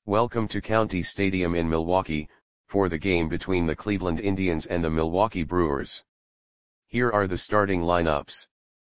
Welcome to County Stadium in Milwaukee, for the game between the Cleveland Indians and the Milwaukee Brewers. Here are the starting lineups.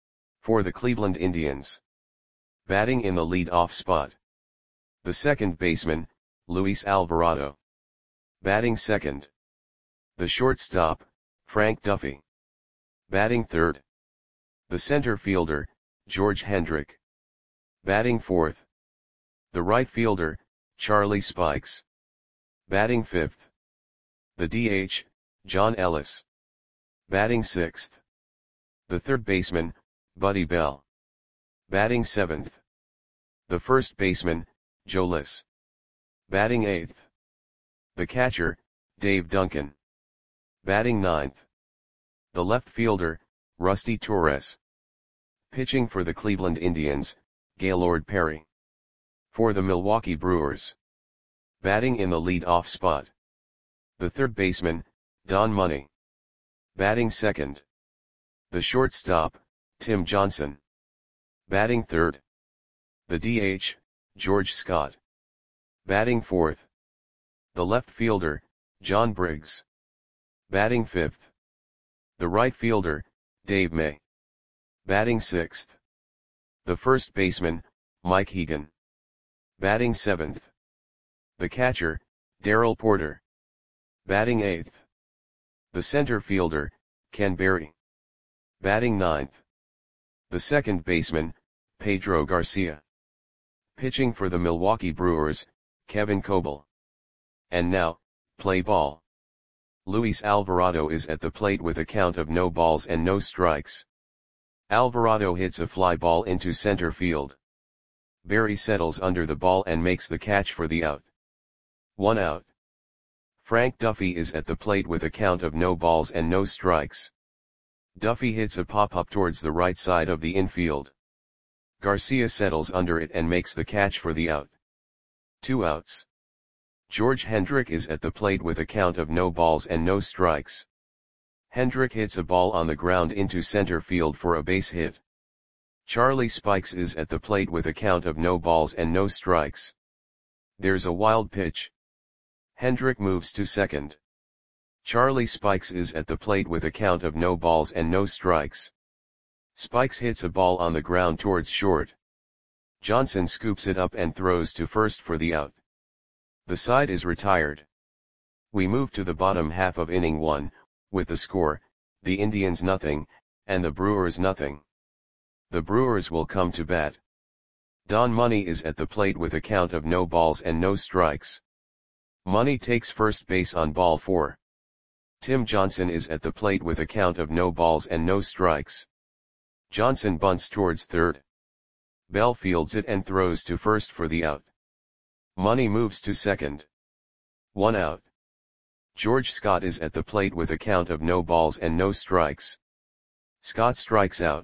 For the Cleveland Indians. Batting in the lead-off spot. The second baseman, Luis Alvarado. Batting second. The shortstop, Frank Duffy. Batting third. The center fielder, George Hendrick. Batting fourth. The right fielder, Charlie Spikes. Batting fifth. The DH, John Ellis. Batting sixth. The third baseman, Buddy Bell. Batting seventh. The first baseman, Joe Liss. Batting eighth. The catcher, Dave Duncan. Batting ninth. The left fielder, Rusty Torres. Pitching for the Cleveland Indians, Gaylord Perry. For the Milwaukee Brewers. Batting in the lead-off spot. The third baseman, Don Money. Batting second. The shortstop, Tim Johnson. Batting third. The DH, George Scott. Batting fourth. The left fielder, John Briggs. Batting fifth. The right fielder, Dave May. Batting sixth. The first baseman, Mike Hegan. Batting seventh. The catcher, Darrell Porter. Batting eighth. The center fielder, Ken Berry. Batting ninth. The second baseman, Pedro Garcia. Pitching for the Milwaukee Brewers, Kevin Coble. And now, play ball. Luis Alvarado is at the plate with a count of no balls and no strikes. Alvarado hits a fly ball into center field. Berry settles under the ball and makes the catch for the out. 1 out. Frank Duffy is at the plate with a count of no balls and no strikes. Duffy hits a pop-up towards the right side of the infield. Garcia settles under it and makes the catch for the out. 2 outs. George Hendrick is at the plate with a count of no balls and no strikes. Hendrick hits a ball on the ground into center field for a base hit. Charlie Spikes is at the plate with a count of no balls and no strikes. There's a wild pitch. Hendrick moves to second. Charlie Spikes is at the plate with a count of no balls and no strikes. Spikes hits a ball on the ground towards short. Johnson scoops it up and throws to first for the out. The side is retired. We move to the bottom half of inning 1, with the score, the Indians nothing, and the Brewers nothing. The Brewers will come to bat. Don Money is at the plate with a count of no balls and no strikes. Money takes first base on ball 4. Tim Johnson is at the plate with a count of no balls and no strikes. Johnson bunts towards third. Bell fields it and throws to first for the out. Money moves to second. 1 out. George Scott is at the plate with a count of no balls and no strikes. Scott strikes out.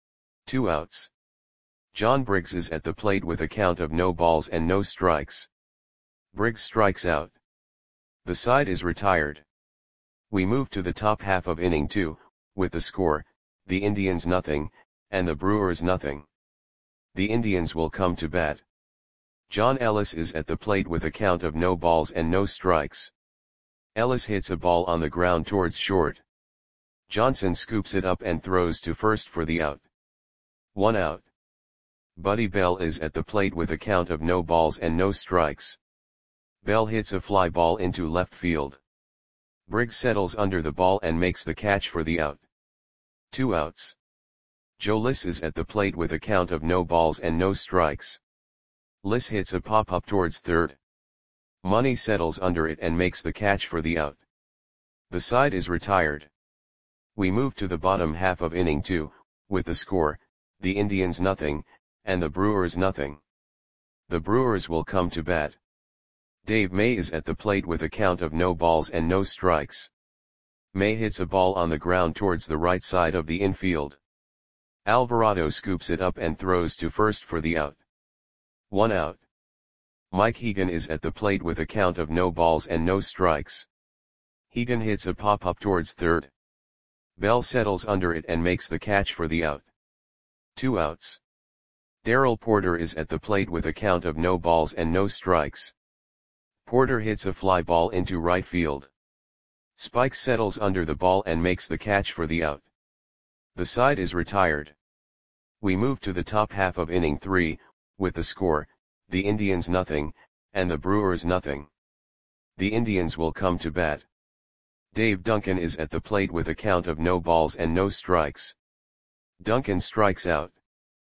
2 outs. John Briggs is at the plate with a count of no balls and no strikes. Briggs strikes out. The side is retired. We move to the top half of inning 2, with the score, the Indians nothing, and the Brewers nothing. The Indians will come to bat. John Ellis is at the plate with a count of no balls and no strikes. Ellis hits a ball on the ground towards short. Johnson scoops it up and throws to first for the out. 1 out. Buddy Bell is at the plate with a count of no balls and no strikes. Bell hits a fly ball into left field. Briggs settles under the ball and makes the catch for the out. 2 outs. Joe Liss is at the plate with a count of no balls and no strikes. Liss hits a pop-up towards third. Money settles under it and makes the catch for the out. The side is retired. We move to the bottom half of inning 2, with the score, the Indians nothing, and the Brewers nothing. The Brewers will come to bat. Dave May is at the plate with a count of no balls and no strikes. May hits a ball on the ground towards the right side of the infield. Alvarado scoops it up and throws to first for the out. 1 out. Mike Hegan is at the plate with a count of no balls and no strikes. Hegan hits a pop-up towards third. Bell settles under it and makes the catch for the out. 2 outs. Darrell Porter is at the plate with a count of no balls and no strikes. Porter hits a fly ball into right field. Spikes settles under the ball and makes the catch for the out. The side is retired. We move to the top half of inning 3, with the score, the Indians nothing, and the Brewers nothing. The Indians will come to bat. Dave Duncan is at the plate with a count of no balls and no strikes. Duncan strikes out.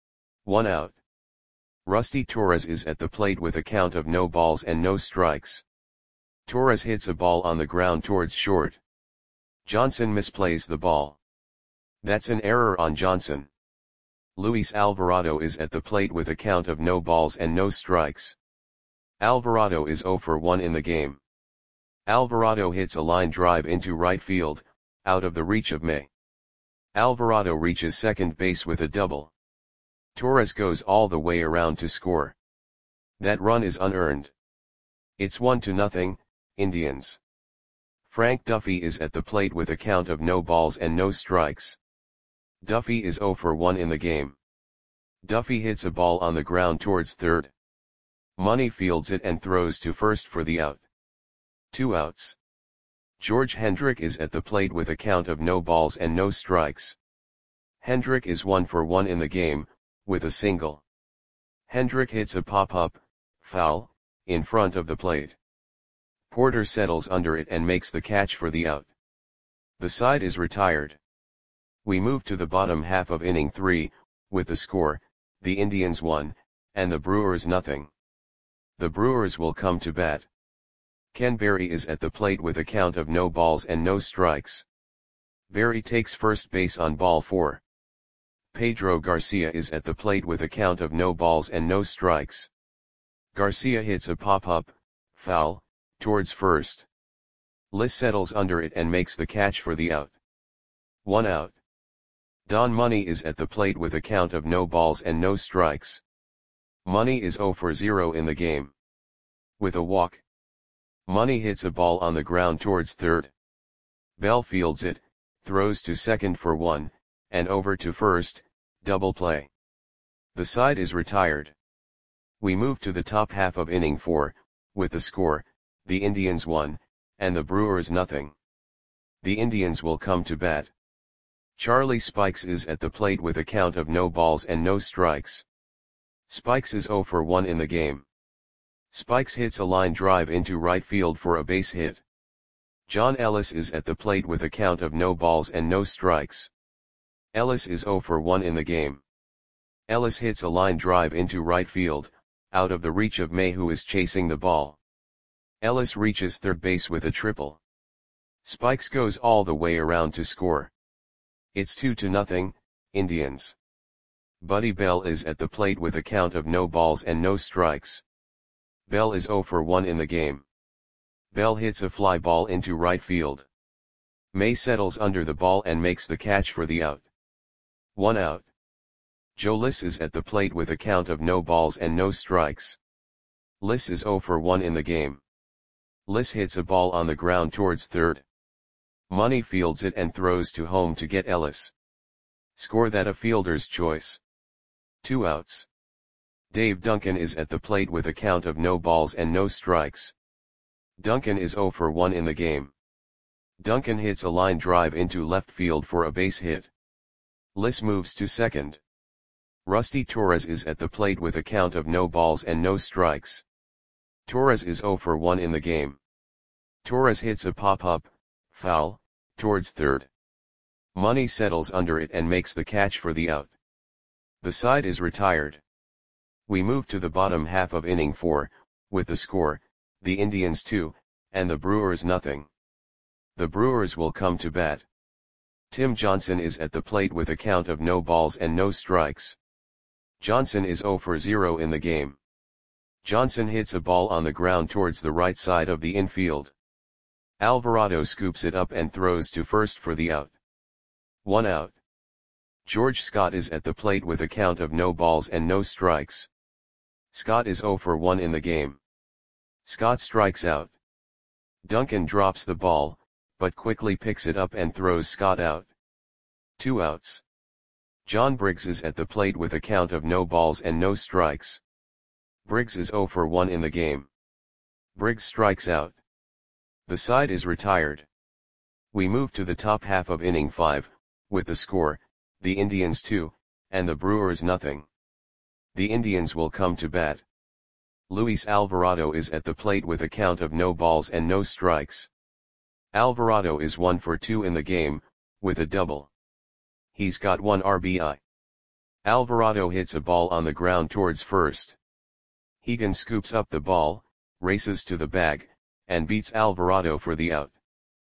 1 out. Rusty Torres is at the plate with a count of no balls and no strikes. Torres hits a ball on the ground towards short. Johnson misplays the ball. That's an error on Johnson. Luis Alvarado is at the plate with a count of no balls and no strikes. Alvarado is 0 for 1 in the game. Alvarado hits a line drive into right field, out of the reach of May. Alvarado reaches second base with a double. Torres goes all the way around to score. That run is unearned. It's 1-0, Indians. Frank Duffy is at the plate with a count of no balls and no strikes. Duffy is 0 for 1 in the game. Duffy hits a ball on the ground towards third. Money fields it and throws to first for the out. 2 outs. George Hendrick is at the plate with a count of no balls and no strikes. Hendrick is 1 for 1 in the game, with a single. Hendrick hits a pop-up, foul, in front of the plate. Porter settles under it and makes the catch for the out. The side is retired. We move to the bottom half of inning 3, with the score, the Indians 1, and the Brewers nothing. The Brewers will come to bat. Ken Berry is at the plate with a count of no balls and no strikes. Berry takes first base on ball 4. Pedro Garcia is at the plate with a count of no balls and no strikes. Garcia hits a pop-up, foul, towards first. Liss settles under it and makes the catch for the out. 1 out. Don Money is at the plate with a count of no balls and no strikes. Money is 0 for 0 in the game. With a walk. Money hits a ball on the ground towards third. Bell fields it, throws to second for 1, and over to first, double play. The side is retired. We move to the top half of inning 4, with the score, the Indians 1, and the Brewers nothing. The Indians will come to bat. Charlie Spikes is at the plate with a count of no balls and no strikes. Spikes is 0 for 1 in the game. Spikes hits a line drive into right field for a base hit. John Ellis is at the plate with a count of no balls and no strikes. Ellis is 0 for 1 in the game. Ellis hits a line drive into right field, out of the reach of May, who is chasing the ball. Ellis reaches third base with a triple. Spikes goes all the way around to score. It's 2-0, Indians. Buddy Bell is at the plate with a count of no balls and no strikes. Bell is 0 for 1 in the game. Bell hits a fly ball into right field. May settles under the ball and makes the catch for the out. 1 out. Joe Liss is at the plate with a count of no balls and no strikes. Liss is 0 for 1 in the game. Liss hits a ball on the ground towards third. Money fields it and throws to home to get Ellis. Score that a fielder's choice. 2 outs. Dave Duncan is at the plate with a count of no balls and no strikes. Duncan is 0 for 1 in the game. Duncan hits a line drive into left field for a base hit. Liss moves to second. Rusty Torres is at the plate with a count of no balls and no strikes. Torres is 0 for 1 in the game. Torres hits a pop-up, foul, towards third. Money settles under it and makes the catch for the out. The side is retired. We move to the bottom half of inning 4, with the score, the Indians 2, and the Brewers nothing. The Brewers will come to bat. Tim Johnson is at the plate with a count of no balls and no strikes. Johnson is 0 for 0 in the game. Johnson hits a ball on the ground towards the right side of the infield. Alvarado scoops it up and throws to first for the out. 1 out. George Scott is at the plate with a count of no balls and no strikes. Scott is 0 for 1 in the game. Scott strikes out. Duncan drops the ball, but quickly picks it up and throws Scott out. 2 outs. John Briggs is at the plate with a count of no balls and no strikes. Briggs is 0 for 1 in the game. Briggs strikes out. The side is retired. We move to the top half of inning 5, with the score, the Indians 2, and the Brewers nothing. The Indians will come to bat. Luis Alvarado is at the plate with a count of no balls and no strikes. Alvarado is 1 for 2 in the game, with a double. He's got 1 RBI. Alvarado hits a ball on the ground towards first. Hegan scoops up the ball, races to the bag, and beats Alvarado for the out.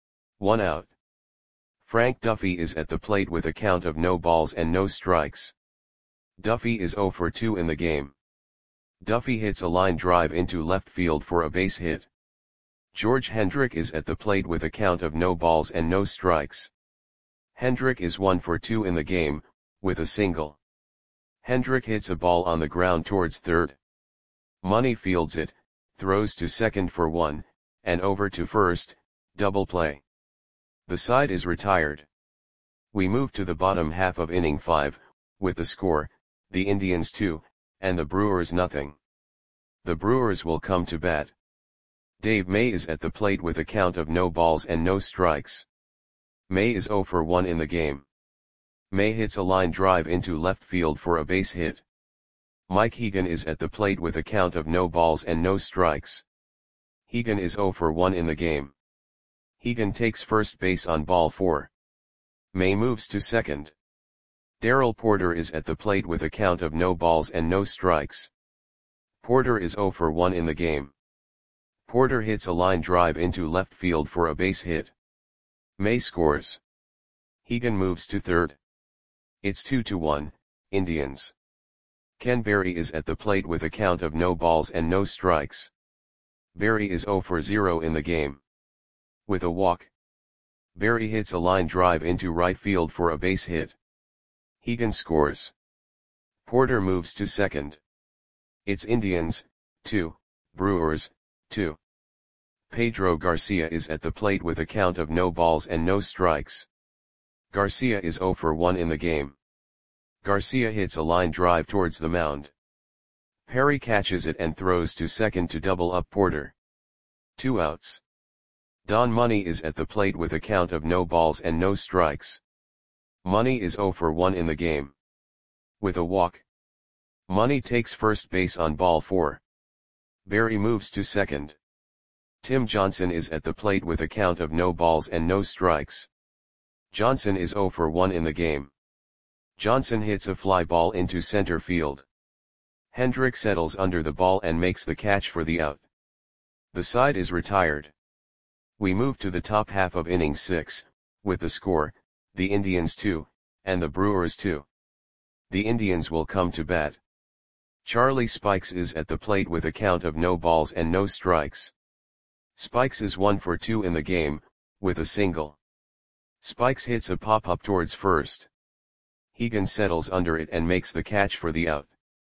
1 out. Frank Duffy is at the plate with a count of no balls and no strikes. Duffy is 0 for 2 in the game. Duffy hits a line drive into left field for a base hit. George Hendrick is at the plate with a count of no balls and no strikes. Hendrick is 1 for 2 in the game, with a single. Hendrick hits a ball on the ground towards third. Money fields it, throws to second for 1, and over to first, double play. The side is retired. We move to the bottom half of inning 5, with the score, the Indians 2, and the Brewers nothing. The Brewers will come to bat. Dave May is at the plate with a count of no balls and no strikes. May is 0 for 1 in the game. May hits a line drive into left field for a base hit. Mike Hegan is at the plate with a count of no balls and no strikes. Hegan is 0 for 1 in the game. Hegan takes first base on ball 4. May moves to second. Darrell Porter is at the plate with a count of no balls and no strikes. Porter is 0 for 1 in the game. Porter hits a line drive into left field for a base hit. May scores. Hegan moves to third. It's 2-1, Indians. Ken Berry is at the plate with a count of no balls and no strikes. Berry is 0 for 0 in the game. With a walk. Berry hits a line drive into right field for a base hit. Hegan scores. Porter moves to second. It's Indians, 2, Brewers, 2. Pedro Garcia is at the plate with a count of no balls and no strikes. Garcia is 0 for 1 in the game. Garcia hits a line drive towards the mound. Perry catches it and throws to second to double up Porter. 2 outs. Don Money is at the plate with a count of no balls and no strikes. Money is 0 for 1 in the game. With a walk. Money takes first base on ball 4. Berry moves to second. Tim Johnson is at the plate with a count of no balls and no strikes. Johnson is 0 for 1 in the game. Johnson hits a fly ball into center field. Hendrick settles under the ball and makes the catch for the out. The side is retired. We move to the top half of inning 6, with the score, the Indians 2, and the Brewers 2. The Indians will come to bat. Charlie Spikes is at the plate with a count of no balls and no strikes. Spikes is 1 for 2 in the game, with a single. Spikes hits a pop-up towards first. Hegan settles under it and makes the catch for the out.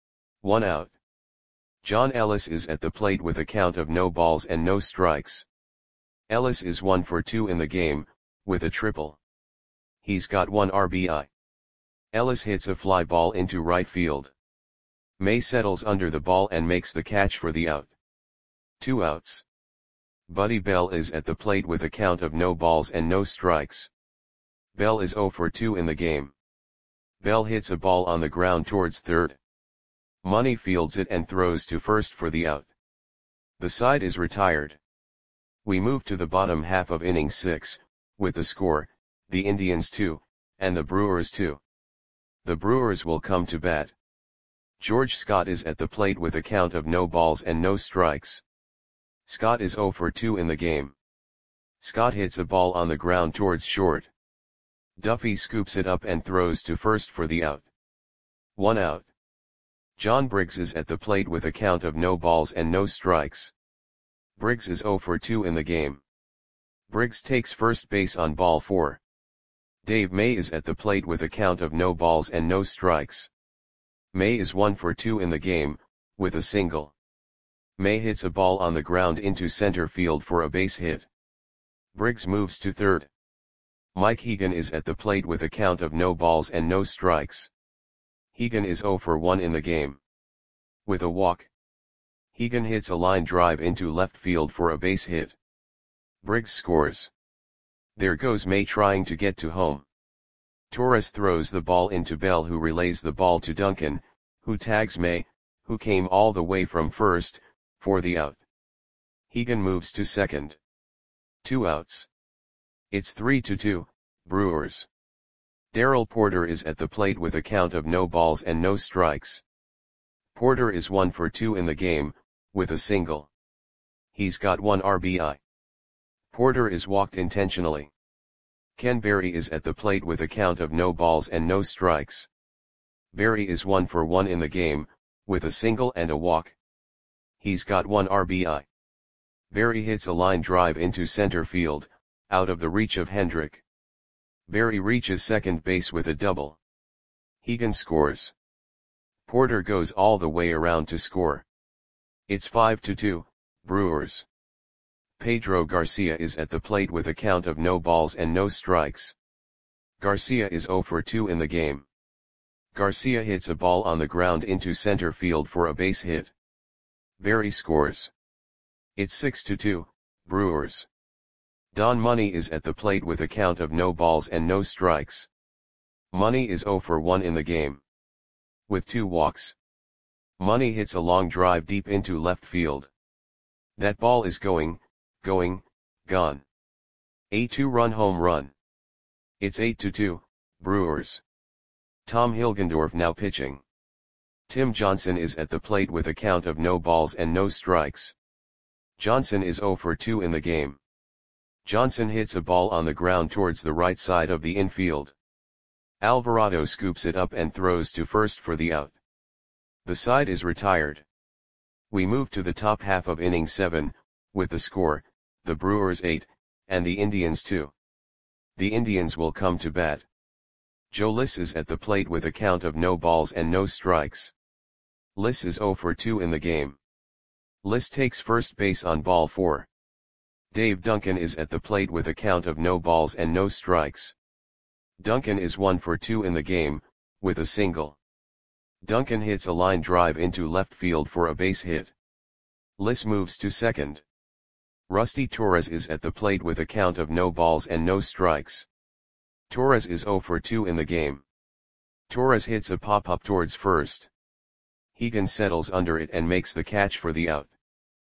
1 out. John Ellis is at the plate with a count of no balls and no strikes. Ellis is 1 for 2 in the game, with a triple. He's got 1 RBI. Ellis hits a fly ball into right field. May settles under the ball and makes the catch for the out. 2 outs. Buddy Bell is at the plate with a count of no balls and no strikes. Bell is 0 for 2 in the game. Bell hits a ball on the ground towards third. Money fields it and throws to first for the out. The side is retired. We move to the bottom half of inning 6, with the score, the Indians 2, and the Brewers 2. The Brewers will come to bat. George Scott is at the plate with a count of no balls and no strikes. Scott is 0 for 2 in the game. Scott hits a ball on the ground towards short. Duffy scoops it up and throws to first for the out. 1 out. John Briggs is at the plate with a count of no balls and no strikes. Briggs is 0 for 2 in the game. Briggs takes first base on ball 4. Dave May is at the plate with a count of no balls and no strikes. May is 1 for 2 in the game, with a single. May hits a ball on the ground into center field for a base hit. Briggs moves to third. Mike Hegan is at the plate with a count of no balls and no strikes. Hegan is 0 for 1 in the game. With a walk. Hegan hits a line drive into left field for a base hit. Briggs scores. There goes May trying to get to home. Torres throws the ball into Bell, who relays the ball to Duncan, who tags May, who came all the way from first, for the out. Hegan moves to second. 2 outs. It's 3-2, Brewers. Darrell Porter is at the plate with a count of no balls and no strikes. Porter is 1 for 2 in the game, with a single. He's got 1 RBI. Porter is walked intentionally. Ken Berry is at the plate with a count of no balls and no strikes. Berry is 1 for 1 in the game, with a single and a walk. He's got 1 RBI. Berry hits a line drive into center field, out of the reach of Hendrick. Berry reaches second base with a double. Hegan scores. Porter goes all the way around to score. It's 5-2, Brewers. Pedro Garcia is at the plate with a count of no balls and no strikes. Garcia is 0 for 2 in the game. Garcia hits a ball on the ground into center field for a base hit. Berry scores. It's 6-2, Brewers. Don Money is at the plate with a count of no balls and no strikes. Money is 0 for 1 in the game. With 2 walks. Money hits a long drive deep into left field. That ball is gone. A 2-run home run. It's 8-2, Brewers. Tom Hilgendorf now pitching. Tim Johnson is at the plate with a count of no balls and no strikes. Johnson is 0 for 2 in the game. Johnson hits a ball on the ground towards the right side of the infield. Alvarado scoops it up and throws to first for the out. The side is retired. We move to the top half of inning 7, with the score, the Brewers 8, and the Indians 2. The Indians will come to bat. Joe Liss is at the plate with a count of no balls and no strikes. Liss is 0 for 2 in the game. Liss takes first base on ball 4. Dave Duncan is at the plate with a count of no balls and no strikes. Duncan is 1 for 2 in the game, with a single. Duncan hits a line drive into left field for a base hit. Liss moves to second. Rusty Torres is at the plate with a count of no balls and no strikes. Torres is 0 for 2 in the game. Torres hits a pop-up towards first. Hegan settles under it and makes the catch for the out.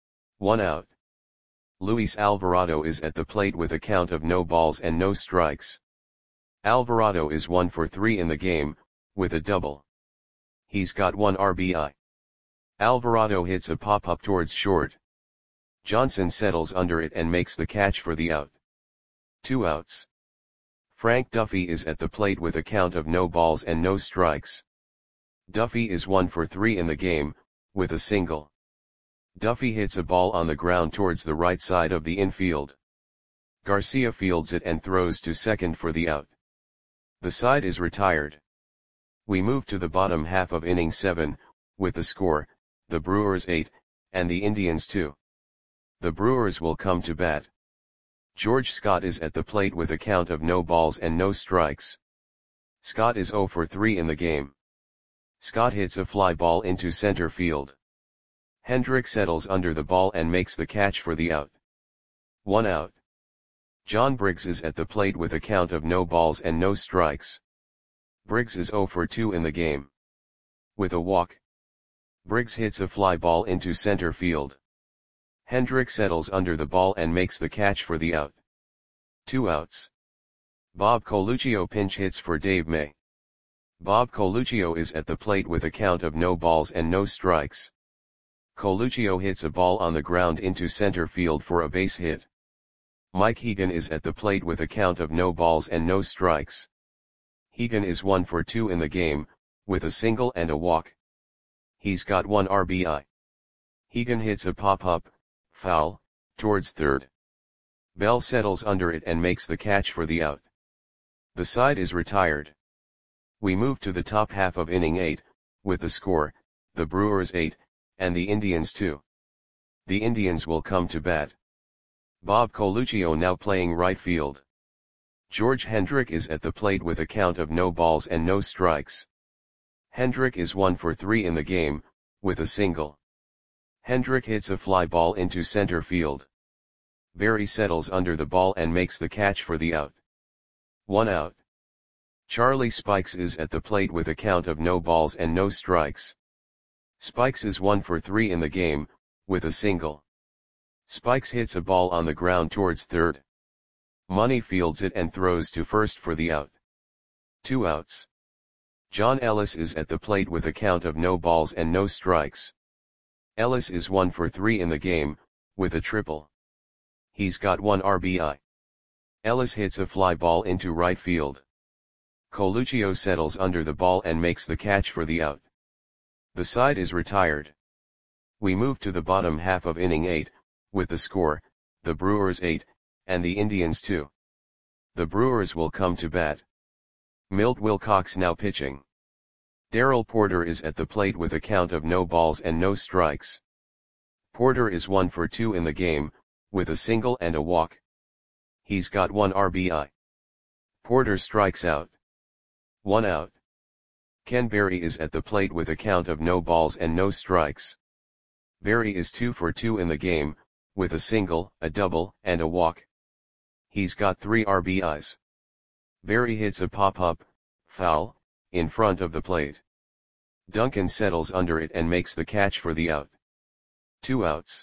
1 out. Luis Alvarado is at the plate with a count of no balls and no strikes. Alvarado is 1 for 3 in the game, with a double. He's got 1 RBI. Alvarado hits a pop-up towards short. Johnson settles under it and makes the catch for the out. 2 outs. Frank Duffy is at the plate with a count of no balls and no strikes. Duffy is 1 for 3 in the game, with a single. Duffy hits a ball on the ground towards the right side of the infield. Garcia fields it and throws to second for the out. The side is retired. We move to the bottom half of inning 7, with the score, the Brewers 8, and the Indians 2. The Brewers will come to bat. George Scott is at the plate with a count of no balls and no strikes. Scott is 0 for 3 in the game. Scott hits a fly ball into center field. Hendrick settles under the ball and makes the catch for the out. 1 out. John Briggs is at the plate with a count of no balls and no strikes. Briggs is 0 for 2 in the game. With a walk. Briggs hits a fly ball into center field. Hendrick settles under the ball and makes the catch for the out. 2 outs. Bob Coluccio pinch hits for Dave May. Bob Coluccio is at the plate with a count of no balls and no strikes. Coluccio hits a ball on the ground into center field for a base hit. Mike Hegan is at the plate with a count of no balls and no strikes. Hegan is 1 for 2 in the game, with a single and a walk. He's got 1 RBI. Hegan hits a pop-up, foul, towards third. Bell settles under it and makes the catch for the out. The side is retired. We move to the top half of inning 8, with the score, the Brewers 8, and the Indians 2. The Indians will come to bat. Bob Coluccio now playing right field. George Hendrick is at the plate with a count of no balls and no strikes. Hendrick is 1 for 3 in the game, with a single. Hendrick hits a fly ball into center field. Berry settles under the ball and makes the catch for the out. 1 out. Charlie Spikes is at the plate with a count of no balls and no strikes. Spikes is 1 for 3 in the game, with a single. Spikes hits a ball on the ground towards third. Money fields it and throws to first for the out. 2 outs. John Ellis is at the plate with a count of no balls and no strikes. Ellis is 1 for 3 in the game, with a triple. He's got 1 RBI. Ellis hits a fly ball into right field. Coluccio settles under the ball and makes the catch for the out. The side is retired. We move to the bottom half of inning 8, with the score, the Brewers 8, and the Indians 2. The Brewers will come to bat. Milt Wilcox now pitching. Darrell Porter is at the plate with a count of no balls and no strikes. Porter is 1 for 2 in the game, with a single and a walk. He's got 1 RBI. Porter strikes out. 1 out. Ken Berry is at the plate with a count of no balls and no strikes. Berry is 2 for 2 in the game, with a single, a double, and a walk. He's got 3 RBIs. Berry hits a pop-up, foul, in front of the plate. Duncan settles under it and makes the catch for the out. 2 outs.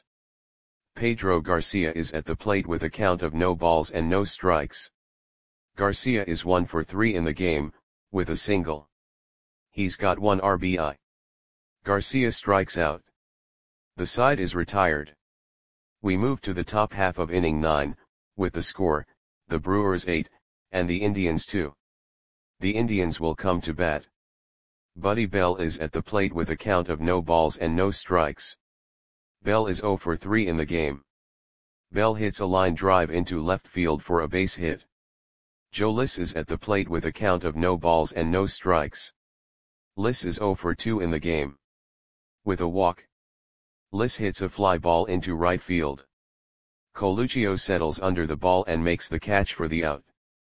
Pedro Garcia is at the plate with a count of no balls and no strikes. Garcia is 1 for 3 in the game, with a single. He's got 1 RBI. Garcia strikes out. The side is retired. We move to the top half of inning 9, with the score, the Brewers 8, and the Indians 2. The Indians will come to bat. Buddy Bell is at the plate with a count of no balls and no strikes. Bell is 0 for 3 in the game. Bell hits a line drive into left field for a base hit. Joe Liss is at the plate with a count of no balls and no strikes. Liss is 0 for 2 in the game. With a walk. Liss hits a fly ball into right field. Coluccio settles under the ball and makes the catch for the out.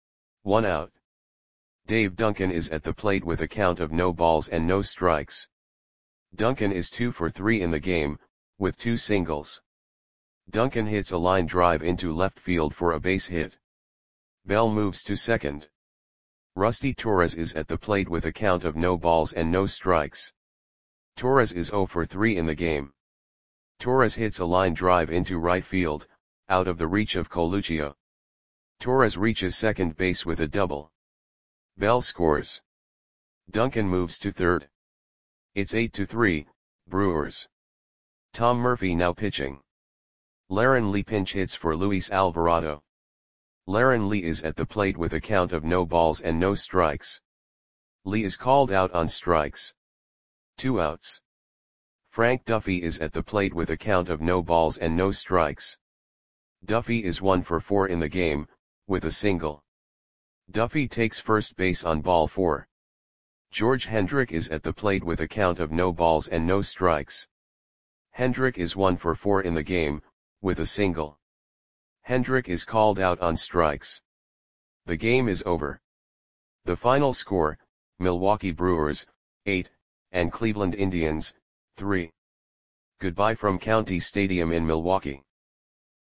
1 out. Dave Duncan is at the plate with a count of no balls and no strikes. Duncan is 2 for 3 in the game, with 2 singles. Duncan hits a line drive into left field for a base hit. Bell moves to second. Rusty Torres is at the plate with a count of no balls and no strikes. Torres is 0 for 3 in the game. Torres hits a line drive into right field, out of the reach of Coluccio. Torres reaches second base with a double. Bell scores. Duncan moves to third. It's 8-3, Brewers. Tom Murphy now pitching. Laron Lee pinch hits for Luis Alvarado. Laron Lee is at the plate with a count of no balls and no strikes. Lee is called out on strikes. 2 outs. Frank Duffy is at the plate with a count of no balls and no strikes. Duffy is 1 for 4 in the game, with a single. Duffy takes first base on ball 4. George Hendrick is at the plate with a count of no balls and no strikes. Hendrick is 1 for 4 in the game, with a single. Hendrick is called out on strikes. The game is over. The final score, Milwaukee Brewers, 8, and Cleveland Indians, 3. Goodbye from County Stadium in Milwaukee.